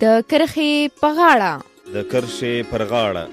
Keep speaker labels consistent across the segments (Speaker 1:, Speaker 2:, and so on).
Speaker 1: د کرښې په غاړه.
Speaker 2: د کرښې پر غاړه.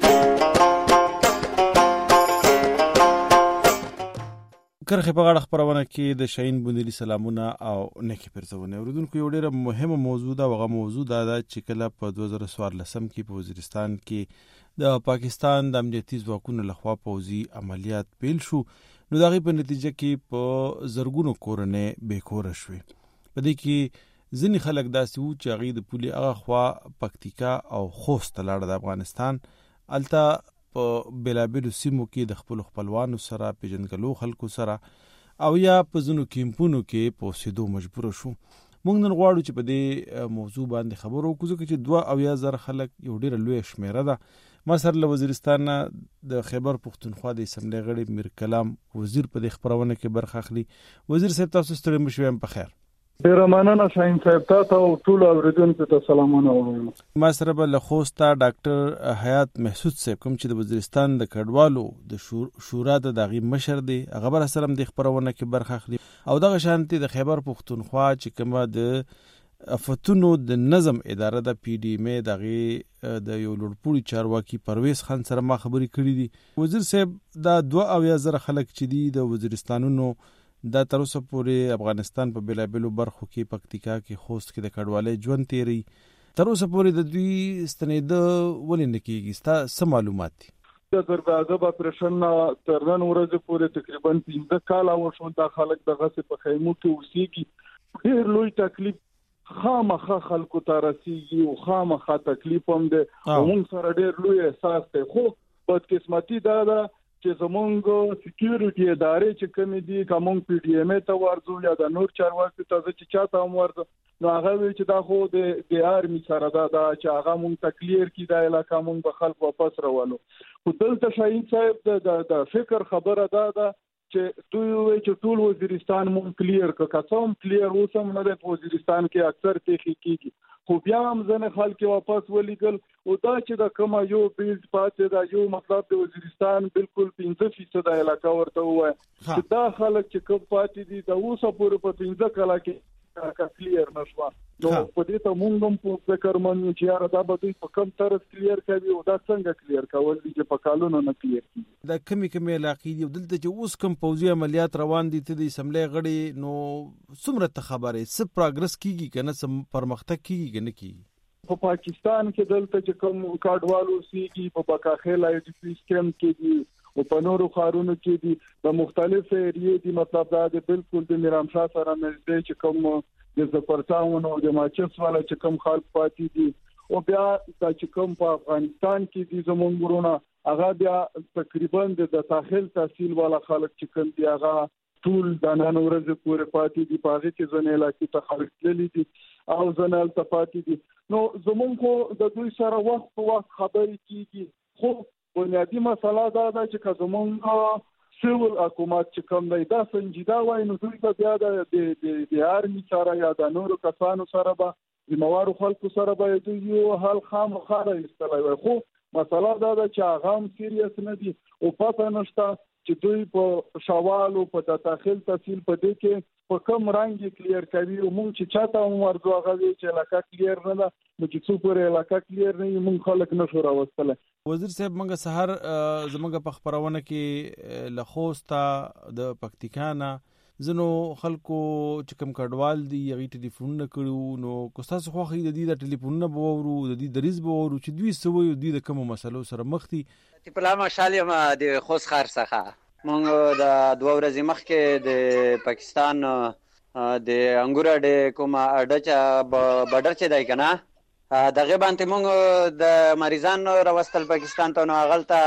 Speaker 3: کرښې په غاړه خپرونه کې د شاهین بندلي سلامونه او نیکی پرځونه. اوریدونکو یو ډیره مهمه موضوع ده، هغه موضوع دا ده چې کله په 2014 کې په وزیرستان کې د پاکستان د امنیتي ځواکونو لخوا پوځي عملیات پیل شو، نو د هغې په نتیجه کې په زرګونو کورنۍ بېکوره شوې. په دې کې ځینې خلک داسې وو چې هغې د پولې هغه خوا پکتیکا او خوست ته لاړه د افغانستان. هلته په بېلابېلو سیمو کې د خپلو خپلوانو سره، پیژندګلو خلکو سره او یا په ځینو کیمپونو کې په اوسېدو مجبوره شو. موږ نن غواړو چې په دې موضوع باندې خبرو وکړو، ځکه چې 72,000 خلک یو ډېره لویه شمېره ده. ما سره له وزیرستان نه د خیبر پښتونخوا د اسمبلۍ غړي میر کلام وزیر په دې خپرونه کې برخه اخلي. وزیر صاحب، تاسو ستړي مه شئ، په خیر.
Speaker 4: ډیره مننه شاهین صاحب، تاسو او ټول اوریدونکو ته سلامونه وایم.
Speaker 3: ما سره به له خوسته ډاکټر حیات محسود صاحب، کوم چې د وزیرستان د کډوالو د شورا د دغې مشر دی، هغه بر سره د خبرونه کې برخه اخلي. او دغه شانتي د خیبر پښتونخوا چې کومه د افتونو د نظم اداره د پی ډی ام دغه د یو لوړپوړي چارواکي پرویز خان سره ما خبرې کړې دي. وزیر صاحب، دا 72,000 خلک چې دي د وزیرستانونو دا تر اوسه پورې افغانستان په بېلابېلو برخو کې، پکتیکا کې، خوست کې د کډوالۍ ژوند تیری، تر اوسه پورې د دوی ستنېده ولې نه کېږي؟ ستا څه معلومات دي؟
Speaker 4: د درګاغب اپریشن تر نن ورځې پورې تقریبا 15 کاله وشو دا خلک دغه په خیمو کې اوسېږي. ډېر لوی تکلیف خامخا خلکو ته رسېږي او خامخا تکلیف هم دی. موږ سره ډېر لوی احساس دی، خو بدقسمتي دا ده چې زمونږ سکیورټي ادارې چې کومې دي، کوم پی ډی ام ته ورځو یا د نور چارواکي ته چې چاته هم ورځو، نو هغه وی چې دا خو د آرمي سره دا چې هغه مونږ تکلیر کی دا علاقه مونږ به خلک واپس راولو. خو دلته شاهین صاحب د فکر خبره ده چې دوی وی چې ټول وزیرستان مونږ کلیر کړم کلیر اوسم نه د وزیرستان کې اکثر تخی کیږي، خو بیا هم ځنه خلک واپس ولېګل. او دا چې د کومه یو بیل پاتې دا یو مطلب د وزیرستان بالکل 15% علاقه ورته وای چې دا خلک چې کوم پاتې دي د اوسه پورې په 15 کاله کې کلیر نشو. نو په دې ته موږ هم په فکر باندې چې یاره دا به دوی په کم طرز کلیر کوي او دا څنګه کلیر کول دي چې په کالونو نه کلیر کیږي.
Speaker 3: دا کمی علاقې دي دلته چې اوس کوم پوځي عملیات روان دي ته د اسمبلۍ غړي، نو څومره ته خبره څه پروګرس کیږي کنه، څه پرمختګ کیږي کنه کیږي؟
Speaker 4: په پاکستان کې دلته چې کوم کاډوالو سیږي په بکاخیل آی ډی پی سکیم کې دي او په نورو خارونو کې دي د مختلف ایریې دي. مطلب دا دی بالکل د میرام شاه سره نږدې چې کوم د زپرتاون او د ماچس والا چې کوم خلک پاتې دي، او بیا چې کوم په افغانستان کې دي زمونږ ورونه، هغه بیا تقریبا د داخل تحصیل والا خلک چې کوم دي هغه ټول د نن ورځې پورې پاتې دي. په هغه کې ځنې علاقې ته خلک تللي دي او ځنه هلته پاتې دي. نو زمونږ د دوی سره وخت په وخت خبرې کېږي، خو بنیادي مسله دا ده چې که زمونږ سیول حکومت چې کوم دی دا سنجیده وای، نو دوی به بیا د آرمي سره یا د نورو کسانو سره به ذمهوارو خلکو سره به دوی یو حل خامخا راایستلی وای. خو مسله دا ده چې هغه هم سیریس نه دي او پته نشته چې دوی په شوال او په داخل تحصیل په دې کې په کوم رنګ کلیر کوي. او مونږ چې چاته هم ورځو هغه وی چې علاقه کلیر نه ده، نو چې څو پورې علاقه کلیر نه وي مونږ خلک نشو راوستلی.
Speaker 3: وزیر صاحب، موږ سهار زموږ په خپرونه کې له خوسته د پکتیکا نه ځینو خلکو چې کوم کډوال دي هغې ټلیفونونه کړي، نو که ستاسو خوښه د دوی د ټلیفونونه به واورو، د دوی دریځ به واورو چې دوی څه وایي، دوی د کومو مسلو سره مخ دي.
Speaker 5: لطیف الله مشال یم د خوست ښار څخه. موږ د 2 ورځې مخکې د پاکستان د انګور د کومه بډر چې دی که نه دغې باندې موږ د مریضان راوستل پاکستان ته، نو هغلته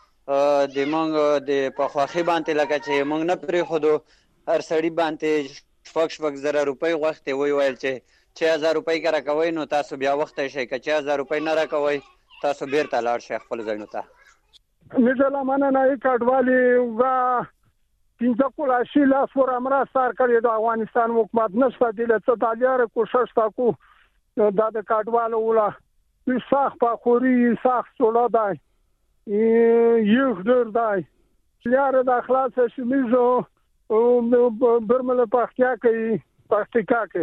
Speaker 5: د موږ د په خوښۍ باندې لکه چې موږ نه پرېښودو، هر سړي باندې 4,000 روپۍ غوښتې، ویل چې 6,000 روپۍ که راکوئ نو تاسو بیا وختی شئ، که 6,000 روپۍ نه راکوئ تاسو بیرته لاړ شئ خپل ځایونو ته.
Speaker 6: مثلا مننه کډوالي وګه 15 کلاشي لاس ور امر سار کړی د افغانستان حکومت نشته دی له څه کوشش تاکو دا د کډوالو ولا ساخ په خوري ساخ سولا دی یو در دی لاره د اخلاص شمیزو او برمله پختیا کوي پختیکا کوي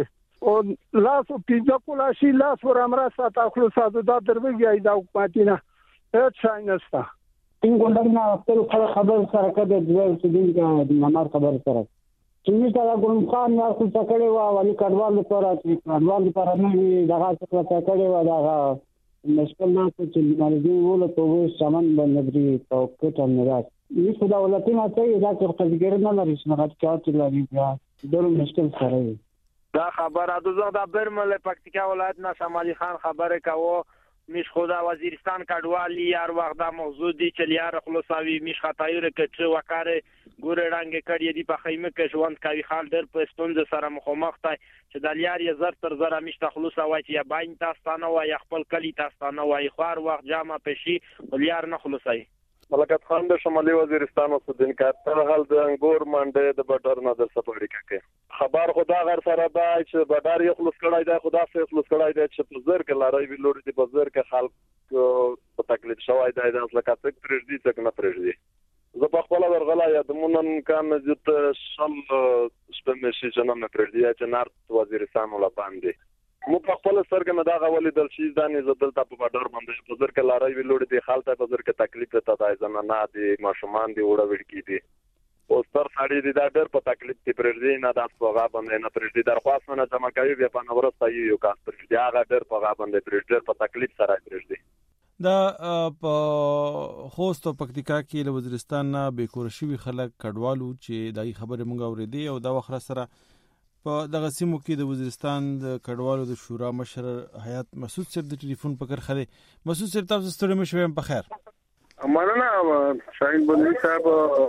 Speaker 6: او لاس پینځه کولاشي لاس ور امر ساته خپل ساده دا دروږي دا حکومتینه هیڅ شای نشته
Speaker 7: این ګوندونه خپل خبر سره کده د سودین کا نمبر خبر سره چې دا ګورم خان یا خو څکړې وا والی کډوال لپاره چې کډوال لپاره نه دغه څه څکړې وا دا مشکل نه چې مرزي ولا ته سامان باندې او کټه نه راځي یی خدا ولته نه دا چې خپلګر نه لري څنګه چې لري بیا ډېر مشکل سره
Speaker 8: دا خبره د برمل پکتیکا ولایت نه شمالي خان خبره کاوه میش خدا وزیرستان کډوالی هر وخت دا موضوع دی چې لیار خلاصوي میش خطایره کې وکاره ګوره رنګ کړی دی په خیمه کې ژوند کوي خال در په ستونز سره مخامخ ته چې د لیار یې زر تر زر میش تخلص وای چې یا باین تاسو نه وای خپل کلی تاسو نه وای خو هر وخت جامه پشي لیار نه خلاصي
Speaker 9: ملکت خان د شمالي وزیرستان او سودین کا تر حال د انګور منډه د بټر نه در سپړی کې خبر خدا غیر سره دا چې بډار یې خلص کړای دی خدا سره خلص کړای دی چې بزر کې لاري وی لوري دی بزر کې خلک په تکلیف شوای دی د اصل کاتک پرېږدي څنګه نه پرېږدي زه په خپل ورغلا یادمونن کان جت شل سپمشي جنم نه پرېږدي چې نارت وزیرستان ولا باندې مو په خپل سرګ نه دا غولې دل شي ځانې زدل ته په بډر باندې بزر کې لاري وی لوري دی خالته بزر کې تکلیف ته تای زنه دی ماشومان دی وړه وړ کی دی پوسټر ساړي دي دا ډېر په تکلیف کې پرېږدي نه دا څوغا باندې نه پرېږدي درخواست نه جمع کوي بیا په نورسته یو کاس پرېږدي هغه ډېر په غا باندې پرېږدي په تکلیف سره پرېږدي
Speaker 3: دا په خوست او پکتیکا کې له وزیرستان نه بیکور شوی خلک کډوالو چې دای خبره مونږ اورېدي او دا وخت سره په دغه سیمو کې د وزیرستان د کډوالو د شورا مشر حیات مسعود صاحب د ټلیفون په کر خله مسعود صاحب تاسو ستړي مشوي په خیر
Speaker 10: مننه شاهین بندي صاحب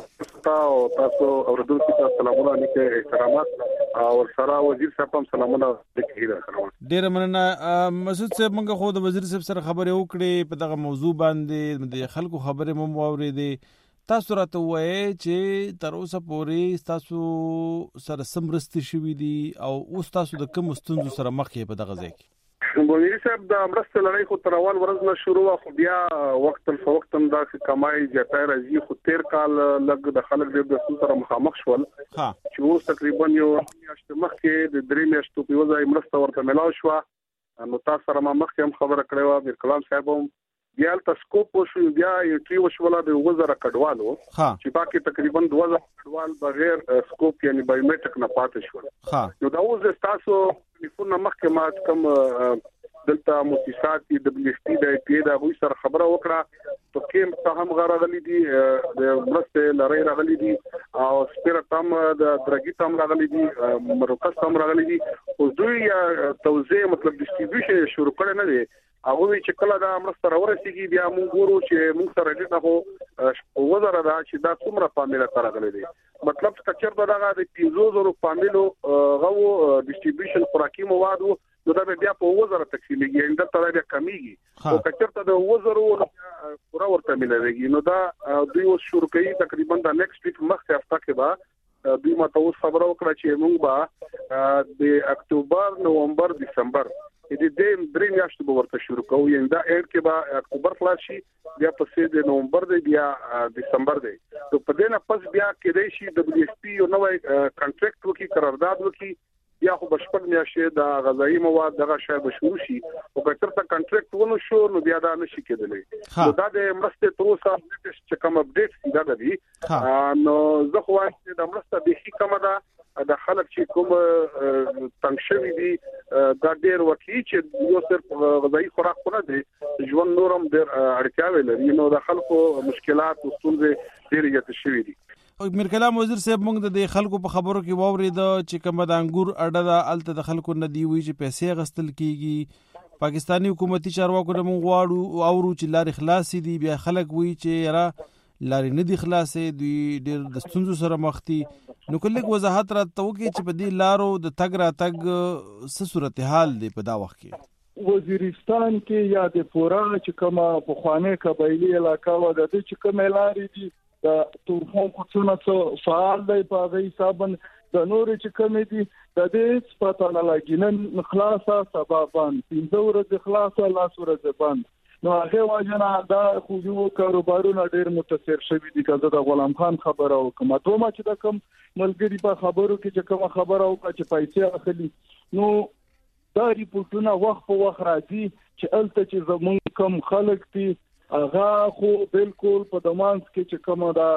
Speaker 10: تاسو اوردونکو ته سلامونه لیکه احترامات او سره وزیر صاحب هم سلامونه لیکه
Speaker 3: ډیر مننه مسعود صاحب موږ خو د وزیر صاحب سره خبرې وکړې په دغه موضوع باندې د خلکو خبرې مو واورېدې تاسو راته وایي چې تر اوسه پورې تاسو سره سمرستي شوي دي او اوس تاسو د کوم ستونزو سره مخ یې په دغه ځای کې
Speaker 10: بونیر صاحب د امرسته لړۍ خو تر اول ورځ نه شروع خو بیا وخت الفوقتن دا کمای زیاتای راځي خو تیر کال لګ د خلک د سره مخامخ شول چې اوس تقریبا یو میاشت مخکې د درې میاشتو په وځای امرسته ورته ملاو شو نو تاسو سره ما مخکې هم خبره کړې و میر کلام صاحب هم بیا تاسکوپ شو بیا یو ټریو شولا د وزره کډوالو چې باقي تقریبا 2000 کډوال بغیر سکوپ یعنی بایومټریک نه پاتې شو نو دا اوس تاسو ټلیفون مخکې ما کوم دلته مؤسسات دبليو اف پی د پی دا غوي سره خبره وکړه ته کوم ته هم غراغلي دي د مرسته لری راغلي دي او سپیرټ هم د درګي تم راغلي دي مرکز تم راغلي دي او دوی توزیع مطلب ډیسټریبیوشن شروع کړي نه دي هغه چې کله دا مرسته راورسیږي بیا موږ ګورو چې موږ سره دې نه وزره دا چې دا څومره فامیل سره غلي دي مطلب چې دا د 500 فامیلو غو ډیسټریبیوشن خوراکي مواد نو دا بیا په وزره تقسیمېږي انده تر بیا کمیږي او کچرته د وزرو پورا ورته مليږي نو دا دوی اوس شروع کوي تقریبا د نیکسټ ویک مخکې هفته کې با دوی ماته اوس خبره وکړه چې موږ با د اکتوبر نومبر دسمبر دې درې میاشتې به ورته شروع کوو یعنی دا اډ کې به اکتوبر خلاص شي بیا پسې د نومبر دی بیا دسمبر دی نو په دې نه پس بیا کېدای شي دبليو اف پی یو نوې کانټریکټ وکړي قرارداد وکړي بیا خو بشپړ میاشتې د غذایی مواد دغه شی به شروع شي او که چېرته کانټریکټ ونه شو نو بیا دا نشي کېدلی نو دا د مرستې تر اوسه چې کوم اپډیټ دا دی نو زه خو وایم چې د مرسته بیخي کمه ده د خلک چې کوم تنګ شوي دي دا ډېر وکړي چې یو صرف غذایی خوراک نه دی ژوند نورم ډېر اړتیاوې لري نو د خلکو مشکلات او ستونزې ډېرې زیاتې شوي دي
Speaker 3: میر کلام وزیر صاحب موږ د خلکو په خبرو کې واورید چې کوم د انګور اډه د الته د خلکو نه دی وی چې پیسې غستل کیږي پاکستانی حکومتي چارواکو نه مونږ واړو او چې لارې خلاصې دي بیا خلک وی چې یاره لارې نه دي خلاصې دوی ډېر د ستونزو سره مخ دي نو کله وضاحت راته وکړي چې په دې لارو د تګ را تګ څه صورتحال دی په دا وخت کې
Speaker 4: وزیرستان کې یا د پورا چې کومه په خوانه قبایلی علاقہ و د چې کومه لارې دي د تورخم کوڅونه فعال دی په غي حسابن د نور چې کومه دي د دې سپاتانه لاګینن خلاصه سببان 15 ورځې خلاصه لاس ورځې بند نو هغه واجنه دا خو یو کاروبارونه ډېر متاثر شوي دي کله د غلام خان خبره وکم دوه چې د کوم ملګری په خبرو کې چې کوم خبره وکړه چې پیسې اخلي نو دا ریپورتونه وخت په وخت راځي چې الته چې زمونږ کم خلک دي هغه خو بالکل په دمانس کې چې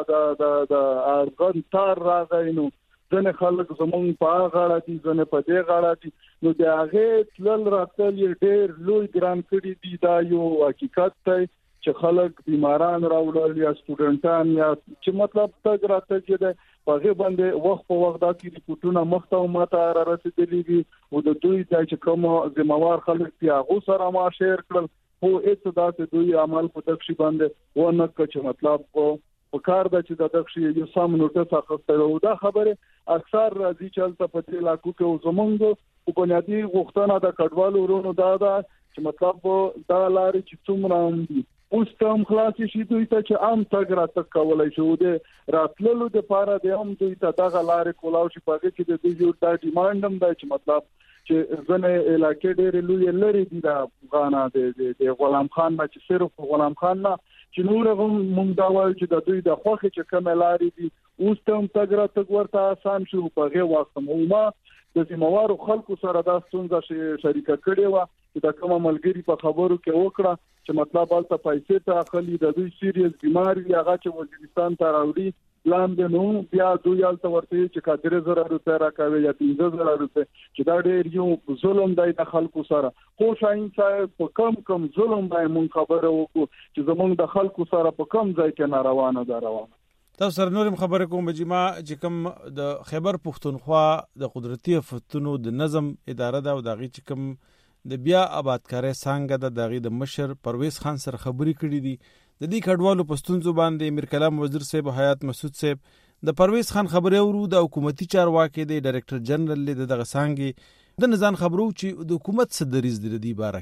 Speaker 4: کومه د ارغن تار راغی نو ځنه خلک زمونږ په غاړه دي ځنه په دې غاړه دي نو د هغه تل راتل ډېر لوی ګران کړي دي دا یو حقیقت دی چې خلک بیماران راوړل یا سټوډنټان یا چې مطلب تګ راته چې په هغه باندې وخت په وخت دا کې ریپورتونه مخته ماته را رسیدلي دي او د دوی د کوم ذمہوار خلک چې هغه سره ما شیر کړل خو هیڅ داسې دوی عمل په تکشي باندې ونه کچ مطلب په کار د چې د تکشي یو سم نوټس اخیستل او دا خبره اکثر راځي چې تل په دې علاقو کې زمونږ په بنیادی غوښتنه د کډوالو ورونو دا چې مطلب دا لارې چې څومره دي اوس تم خلاص شي دوی ته چې عام تګ راتګ کولای شو د راتللو د پاره د هم دوی ته دغه لارې کولاو شي په کې د دوی یو د ډیماند هم دی چې مطلب چې ځنه علاقې ډېر لوی لري دي د افغانا د غلام خان نه چې صرف غلام خان نه چې نور هم مونږ دا وایو چې د دوی د خوخه چې کوم لارې دي اوس تم تګ راتګ ورته آسان شو په هغه وخت ما د ذمہوارو خلکو سره دا ستونزه شریکه کړې و چې د کوم ملګری په خبرو کې وکړه چې مطلب البته پیسې ته اخلي د دوی سیریس بیماری هغه چې وزیرستان ته راوړي لاندې نو بیا دوی البته ورته چې 4000 روپیا راکوي یا 15000 روپیا چې دا ډېر یو ظلم دی د خلکو سره خو شاین صاحب په کم ظلم دی مون خبره وکړو چې زمونږ د خلکو سره په کم ځای کې ناروانه ده روانه
Speaker 3: تاسو سره نورم خبره کوم چې ما چې کوم د خیبر پښتونخوا د قدرتي فتونو د نظم اداره ده او دغه چې کوم د بیا آبادکاري څنګه د دغه د مشر پرویز خان سره خبرې کړې دي د دې کډوالو پښتونزو باندې امیر کلام وزیر صاحب حیات مسعود صاحب د پرویز خان خبرې ورو د حکومتي چارواکي د ډایریکټر جنرال د دغه څنګه د نظام خبرو چې د حکومت صدریز د دې باره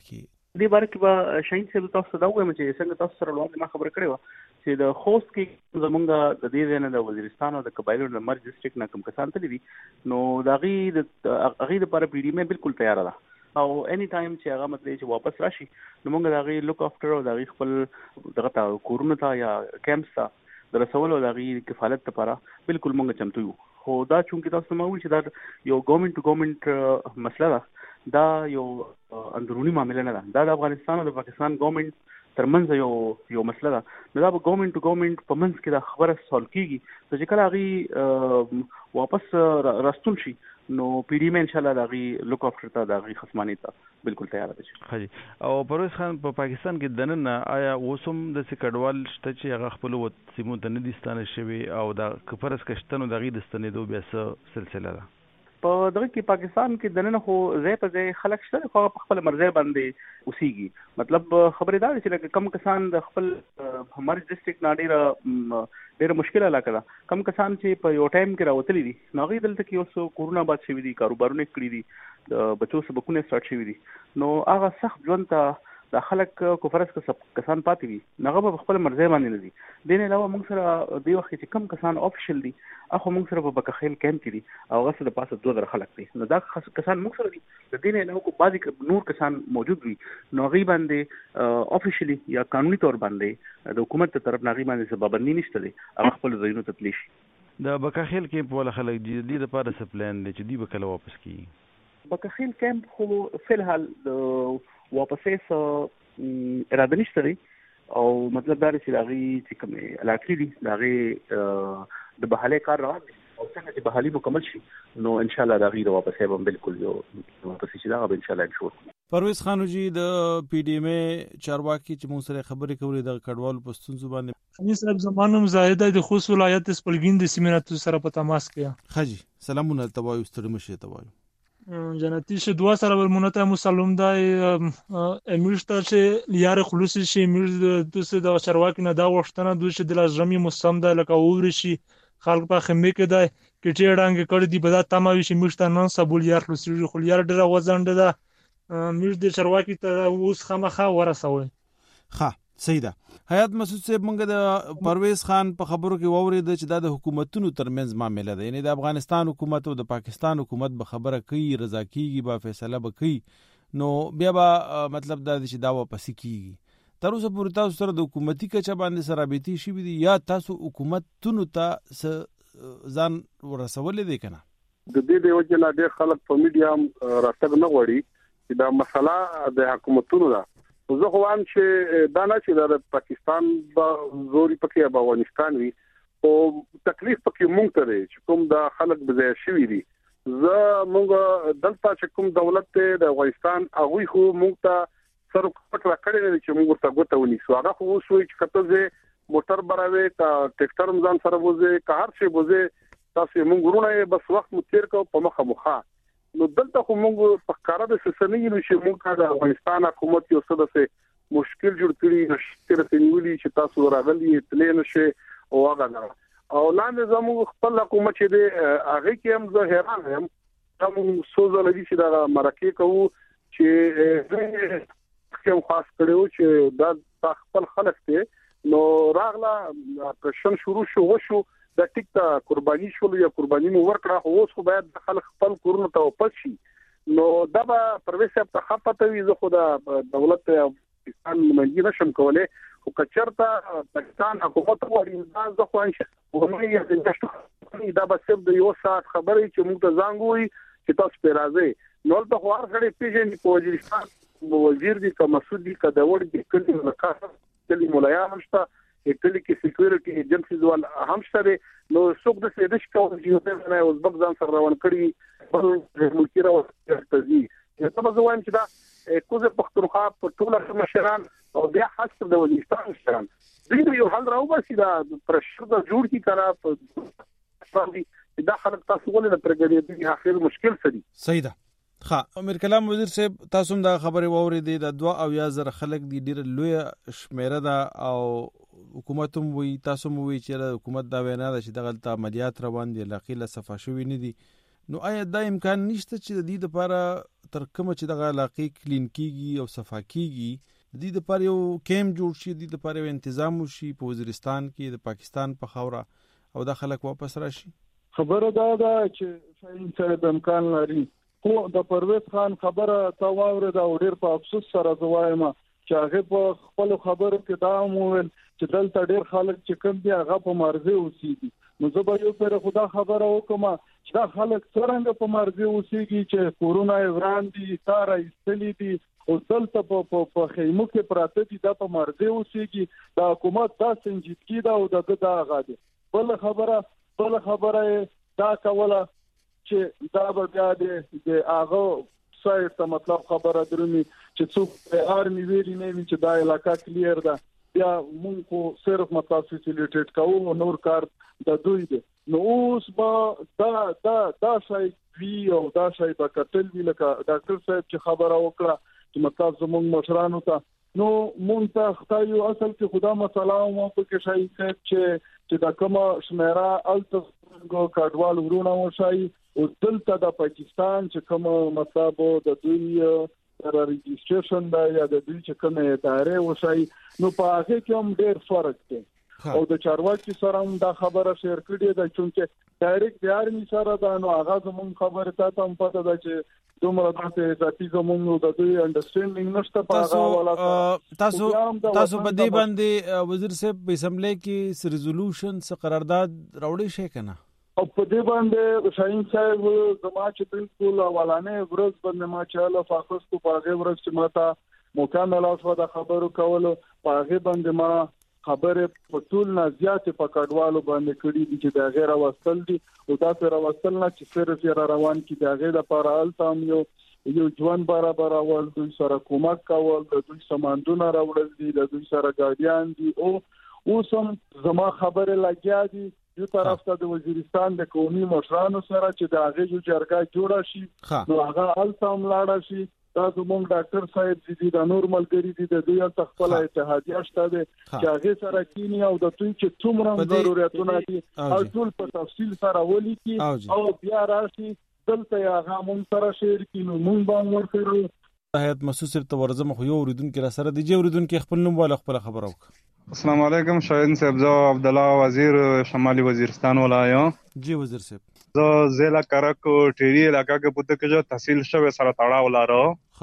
Speaker 3: کې
Speaker 11: به شاین صاحب تاسو دا وایم چې څنګه تاسو سره لوړ ما خبر کړی و چې د خوست کې زمونږ د دې نه د وزیرستان او د قبایلو د مرج ډیسټریکټ نه کوم کسان تللی نو دا غي لپاره پی ډی مې بالکل تیار ده او اني ټایم چې هغه مطلب چې واپس راشي نو موږ دا غي لوک افټر او دا غي خپل دغه تا کورونه تا یا کیمپس تا د رسول او دا غي کفالت لپاره بالکل موږ چمتو یو خو دا چونکه تاسو مو چې دا یو ګورنمنت ټو ګورنمنت مسله ده دا یو اندرونی معاملې نه ده دا د افغانستان او د پاکستان ګورنمنت ترمنځ یو مسله ده نو دا به ګورنمنت ټو ګورنمنت په منځ کې دا خبره سولو کیږي چې کله هغه واپس راستون شي نو پی ډی مې ان شاء الله دا غي لوک افټر ته دا غي خصمانه ته بالکل تیار ده
Speaker 3: خجی او پرویز خان په پاکستان کې دننه آیا اوسم د سکډوال شته چې هغه خپل سیمو ته نه دي ستانه شوی او دا کفرس کشتنو د غي د ستنېدو بیا څه سلسله ده
Speaker 11: په دغه کې پاکستان کې دننه خو ځای په ځای خلک شته خو په خپل مرزه باندې اوسېږي مطلب خبردار چې کم کسان د خپل مرز ډیسټریکټ ډېر مشکل علاقه ده کم کسان چې په یو ټایم کې راوتلي دي نو هغه دلته کې اوس کورونا باد شوی دي کاروبارونه کړی دي د بچو سبقونه سٹارټ شوی دي نو هغه سخت ژوند ته د خلک کوفرس کسان پاتې وي هغه په خپل مرزه باندې نه دي دین علاوه موږ سره د وخت چې کم کسان افیشل دي اخو موږ سره په بکخیل کیمپ کې دي او هغه د پاسه 2000 خلک دي نو دا کسان موږ سره دي د دین علاوه کو بعضی نور کسان موجود وي نو غي باندې افیشلی یا قانوني تور باندې د حکومت تر طرف ناغي باندې سبب نشته دي هغه خپل ځایونو ته تلی شي
Speaker 3: د بکخیل کیمپ ولا خلک دي د لپاره سپلان دي چې دی بکله واپس کی
Speaker 11: بکخیل کیمپ خو فی الحال واپسې اراده نشته لري او مطلب دا چې لاغي چې کوم علاقې دي لاغي د بحاله کار روان دي او څنګه چې بحالي مکمل شي نو ان شاء الله لاغي د واپسې به بالکل یو واپسې شي دا به ان شاء الله انشور
Speaker 3: پرویز خان جی د پی ډی مې چارواکي چې موږ سره خبرې کولې د کډوالو پښتون زبان
Speaker 12: خميس صاحب زمانم زاهده د خوست ولایت سپلګین د سیمیناتو سره په تماس کې
Speaker 3: خجی سلامونه توایو ستړمشه توایو
Speaker 12: جنتی شه دوا سره ورمونته مسلم دای امیرشته چې لیار خلوص شي امیر د د چرواک نه دا وښتنه دوی چې د لازمي مسم ده لکه اور شي خلک په خمه کې ده کټی ډنګ کړی دی په دا تماوي شي میشته نن سبول یار خلوص خو لیار ډره وزنده ده میر د چرواکی ته اوس خامخا ورسوي
Speaker 3: ښه صحیح ده حیات مسعود صاحب موږ د پرویز خان په خبرو کې وورید چې د حکومتونو ترمنځ معاملې ده یعنی د افغانستان حکومت او د پاکستان حکومت به خبره کوي رضا کیږي به فیصله وکړي نو بیا به مطلب دا چې دا واپس کیږي تر اوسه پورې تاسو سره د حکومتي کچه باندې سره بیتي شي وي یا تاسو حکومتونو ته ځان ورسولې دي کنه
Speaker 10: د دې د وجه نه ډېر خلک په میډیا راتګ نه غواړي چې دا مسله د حکومتونو ده. زه خو وایم چې دا نه چې د پاکستان به زوري پکې به افغانستان وي او تکلیف پکې مونږ ته دی چې کوم د خلک بځای شوی دي. مونږ دلته چې کوم دولت ته د افغانستان هغه خو مونږ ته سره پټ راکړی دی چې مونږ ورته غوته ونیسو. هغه خو اوس وایي چې کته موټر براوي کا ټریکټر مزان سره وځي کا هر شي وځي تاسو مونږ ورونه بس وخت متیر کو په مخه. نو دلته خو مونږ په کار د سسنۍ نو چې مونږ د افغانستان حکومت یو څه د مشکل جوړ کړی نشته رسېولي چې تاسو راغلي تلې نشي او هغه نه او لاندې زموږ خپل حکومت چې دی هغه کې هم زه حیران یم. کوم سوزه لدی چې دا مرکه کوو چې کوم خاص کړو چې دا خپل خلک ته نو راغله پرشن شروع شو د ټیک ته قرباني شول یا قرباني مو ورکړه اوس خو باید د خلک خپل کورونه ته واپس شي. نو دا به پرویس په خپته وي. زه خو د دولت پاکستان منځي نشم کولای خو کچرته پاکستان حکومت وړي دا زه خو انشاء دا به صرف د یو ساعت خبرې چې موږ ته زنګوي چې تاسو په راځي نو ته خو هر څړې پیژنې په وزیرستان وزیر دي که مسعود دي که د وړ دي کلی لکه کلی مولایا همشته کلی کې سکیورټي ایجنسیز ول همشته نو څوک د سیدش کوي چې نه اوسبک ځان سره روان کړي په ملکی راوځي. ته به زه وایم چې دا کوزه پښتونخوا په ټوله مشران او بیا حسب د وزیرستان مشران دوی یو حل راوباسي دا پرشر د جوړ کی کړه دا خلک تاسو ولې نه ترګړي دي اخر مشکل سړي.
Speaker 3: صحیح ده. امیر کلام وزیر صاحب تاسو هم دا خبره واورېدې د 2,000 خلک دی ډیره لوی شمیره ده او حکومت هم وی تاسو مو وی چې حکومت دا وینا ده چې دغه عملیات روان دي لقیله صفه شوی نه دي. نو آیا دا امکان نشته چې د دې لپاره تر کومه چې دغه علاقې کلین کیږي او صفه کیږي د دې لپاره یو کیمپ جوړ شي د دې لپاره یو تنظیم وشي په وزیرستان کې د پاکستان په خوره او د خلک واپس راشي؟
Speaker 4: خبره دا ده چې شاین سره د امکان لري خو د پرویز خان خبره تا واورېده او ډېر په افسوس سره زه وایم چې هغه په خپل خبرو کې دا وویل چې دلته ډېر خلک چې کوم دي هغه په مرزي اوسېږي. نو زه به یو پر خدا خبره وکم چې دا خلک څنګه په مرزي اوسېږي چې کورونه وران دي تار ایستلي دي او دلته په خیمو کې پراته دي دا په مرزي اوسېږي. د حکومت دا سنجیدګي دا او دا غاده بل خبره دا کوله چې دا به بیا د هغه سایت ته مطلب خبره درمي چې څوک آرمي ویلي نه وي چې دا علاقہ کلیر ده بیا مونږ خو صرف مطلب فیسیلیټیټ کوو نور کار د دوی دی. نو اوس به دا شای وی او دا شای په کتل وی لکه ډاکټر صاحب چې خبره وکړه چې مطلب زموږ مشرانو ته نو مونږ ته خدای اصل کې خدا مسله مو په کې شای چې دا کومه شمیره الته کډوال ورونه وشای او دلته د پاکستان چې کوم مطلب د دوی تر ريجستریشن دا یا د دوی چې کومه ادارې وشای نو په هغه کې هم ډېر فرق دی او د چارواکي سره هم دا خبره شیر کړې ده چې ډایرکټ د آرمي سره دا نو هغه زموږ خبره ته هم پته ده چې دومره داسې ذاتي زموږ د دوی انډرسټینډینګ نشته په هغه ولا تاسو په دې باندې
Speaker 3: وزیر صاحب په اسمبلی کې ریزولوشن څخه قرارداد راوړی شي کنه
Speaker 4: او په دې باندې شاهین صاحب زما چې بالکل اولانې ورځ باندې ما چاله فاکس کو په هغه ورځ چې ماته مکمل اوسه د خبرو کولو په هغه باندې ما خبره په ټول نه زیات په کډوالو باندې کړي دي چې دا غیر واستل دي او دا پر واستل نه چې صرف روان کی دا غیر لپاره التام یو ځوان برابر اول دوی سره کومک کول د دوی سامانونه راوړل دي د دوی سره ګاډیان دي او اوسم زما خبره لګیا دي یو طرف ته د وزیرستان د قومي مشرانو سره چې دا غي یو جرګه جوړه شي نو هغه التام لاړه شي دا زموږ ډاکټر صاحب دي د نورمال ګری دي د دوی تخپل اتحادیه شته دي چې هغه سره کینی او د دوی چې څومره ضرورتونه دي او ټول په تفصیل سره ولیکي او بیا راشي دلته هغه مونږ سره شیر کینو مونږ باندې ورکړو
Speaker 3: هیات محسوس تر ورزم خو یو ورودونکو را سره دی ورودونکو خپل نوم ولا خپل خبر وک.
Speaker 13: السلام علیکم شاهین صاحب زه عبد الله وزیر شمالي وزیرستان ولایم.
Speaker 3: جی وزیر صاحب
Speaker 13: زه ضلع کرک ټيري علاقہ کې پته کې تحصیل شوه سره تړاو لاره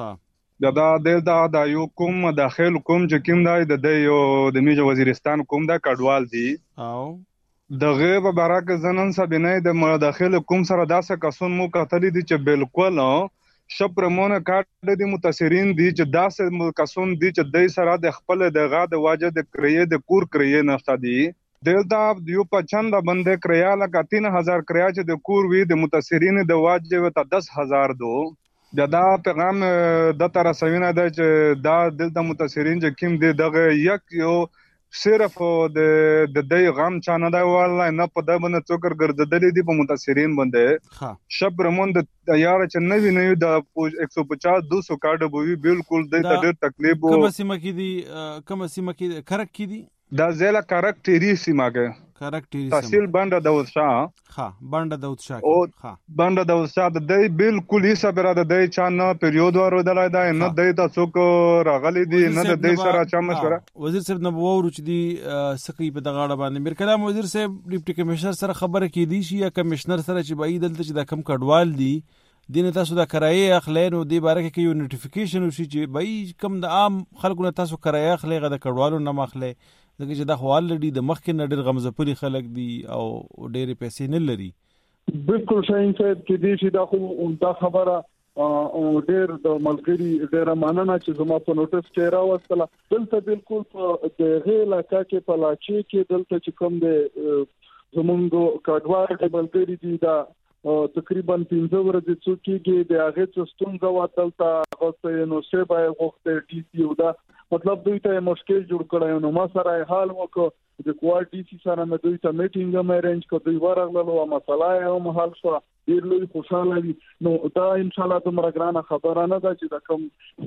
Speaker 13: ها دا یو کوم داخل کوم چې کوم د یو د میجه وزیرستان کوم دا کډوال دي
Speaker 3: او
Speaker 13: د غیب برک زنن سبینه د داخل کوم سره داسه کسون مو کتلی دي چې بالکل شپرمونه کارت دي متاثرین دي چې داسې کسون دي چې د سره د خپل د غا د واجه د کریې د کور کریې نشته دي دلته یو په چنده بنده کریا لکه 3000 کریا چې د کور وی د متاثرین د واجه ته 10000 دو دا پیغام د تر سوینه د چې دا دلته متاثرین چې کوم دي دغه یک یو صرف د دې غم چانه دا والله نه په دغه باندې څوکر ګرځدلې دي په متاثرین باندې شپرمون د یار چې نوی نوی د 150-200 کارت بووي بالکل د ډېر تکلیف
Speaker 3: کوم سیمه کې کرک کې دي
Speaker 13: دا زله کاراکټری سیمه
Speaker 3: کاراکټری
Speaker 13: تحصیل بانډه داود شاه
Speaker 3: بانډه داود شاه
Speaker 13: بانډه داود شاه د دې بالکل هیڅ بر د دې چانه پیریود ورو دلای دا نه د تاسو کو راغلي دي نه د دې سره چا مشوره
Speaker 3: وزیر صاحب نو وورو چې دی سقي په دغه اړه باندې میر کلام وزیر صاحب ډیپټي کمشنر سره خبره کې دي شي یا کمشنر سره چې بای دلته چې د کم کډوال دي دین تاسو د کرایه اخلینو دی باره کې یو نوټیفیکیشن وشي چې بای کم د عام خلکو نه تاسو کرایه اخلي غو د کډوالو نه مخله ځکه چې دا خوال لري د مخکې نه ډېر غمزپلي خلک دي او ډېرې پیسې نه لري
Speaker 4: بالکل شاین صاحب کې دي چې دا خو دا خبره او ډېر د ملګری ډېر ماننه چې زما په نوټس کې راوستله دلته بالکل په دغه علاقې کې په لاچي کې دلته چې کوم د زمونږ کډوال د ملګری دي دا تقریبا 15 ورځې څوکیږي د هغه څستون غوا دلته غوښته نو څه به غوښته ډي سي او دا مطلب دوی ته مشکل جوړ کړی نو ما سره حال وکړ د کوالټي سي سره مې دوی ته میټینګ مې ارینج کړ دوی ورغلل او مسله یې هم حل شو ډیر لوی خوشاله دي نو دا ان شاء الله د مرګرانه خبره نه ده چې دا کوم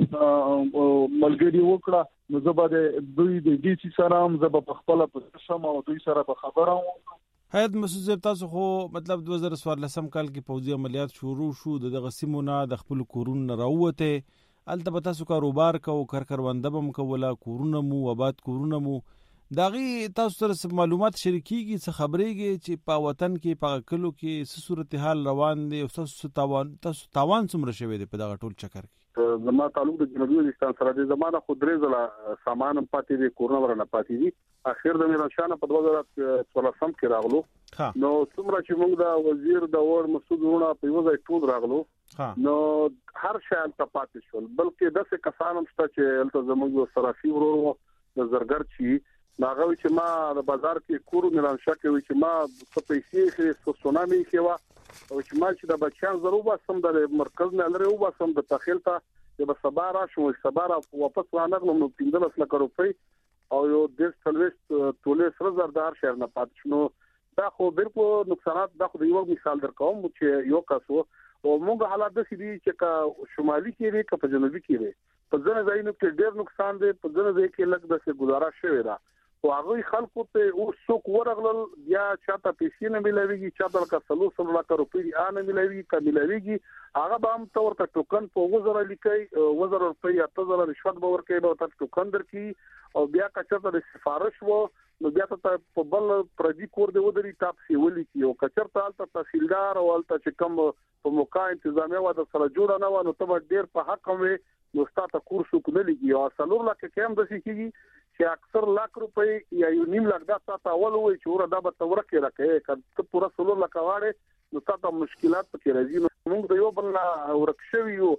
Speaker 4: ملګری وکړه نو زه به دوی د ډي سي سره هم زه به خپل په شمه او دوی سره په خبره وم
Speaker 3: حیات مسعود تاسو خو مطلب 2014 کال کې پوځي عملیات شروع شو د غسیمونه د خپل کورونه راوته الته به تاسو کاروبار کو کرونده بم کوله کورونه مو آباد کورونه مو داغي تاسو سره معلومات شریکيږي څه خبرېږي چې په وطن کې په کلو کې څه صورتحال روان دي او تاسو تاوان څومره شوی دی په دغه ټول چکر کې
Speaker 10: زما تعلق د جنوبي وزیرستان سره د زمانه خو درې ځله سامان پاتې دي کورونه ورنه پاتې دي اخر د میرانشاه په 2014 کې راغلو نو څومره چې موږ د وزیر د اور مسعود ورونه په یو ځای ټول راغلو نو هر شي ته پاتې شول بلکې داسې کسان هم شته چې الته زموږ صرافي ورو د زرګر چی ناغوي چې ما د بازار کې کور میرانشاه کې وي چې ما په پیسې کې سونامي کې وا او چې ما چې د بچیان ضرورت وسم د مرکز نه لري او وسم د تخیل ته د سبا را شو سبا را واپس رانغلم نو 15 لک روپۍ او یو د سلويست تولې سره زردار شهر نه پات شنو دا خو بالکل نقصانات دا خو یو مثال درکوم چې یو کاسو او موږ حالات د سړي چې شمالي کې وي که په جنوبي کې وي په ځینې ځایونو کې ډېر نقصان دی په ځینې ځای کې لږ د گزاره شوی دا او هغه خلکو ته او څوک ورغلل یا چاته پیسې نه ملويږي چاته لکه 300 لک روپۍ نه ملويږي کملويږي هغه به هم تور ته ټوکن په وزره لیکي وزره روپۍ 8000 رشوت به ورکړي به ته ټوکن درکې او بیا کچته د سفارش وو نو بیا ته په بل پردي کور دی ودري تاسو ولیکي او کچرته الته تحصیلدار او الته چې کوم په موقع انتظامیه و د سره جوړ نه و نو ته ډیر په حق وي نو ستاسو کورس کو نه لګي او سلور لکه کم د سيږي چې اکثر لک روپۍ یا یو نیم لک دا تاسو اول وای چې ور دا به تور کې راکې کله پورا سلور لک واړې نو تاسو مشکلات پکې راځي نو موږ د یو بل ورکشوي یو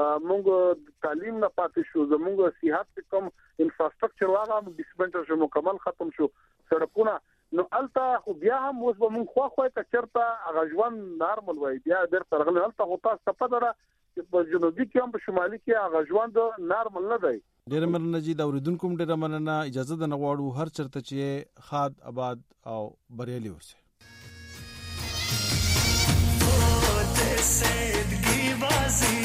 Speaker 10: موږ تعلیم نه پاتې شو زموږ صحت کوم انفراستراکچر واغه ډیسپنټر شو مکمل ختم شو سړکونه نو الته خو بیا هم اوس به موږ خو کچرته غژوان نارمل وای بیا در ترغل الته خو تاسو په دره په جنوبي کې هم په شمالي کې غژوان د نارمل نه دی
Speaker 3: ډېر مننه چې دا اوریدونکو هم ډېر مننه اجازه ده نه غواړو هر چرته چې خاد آباد او بریالي اوسه
Speaker 14: سیدگی بازی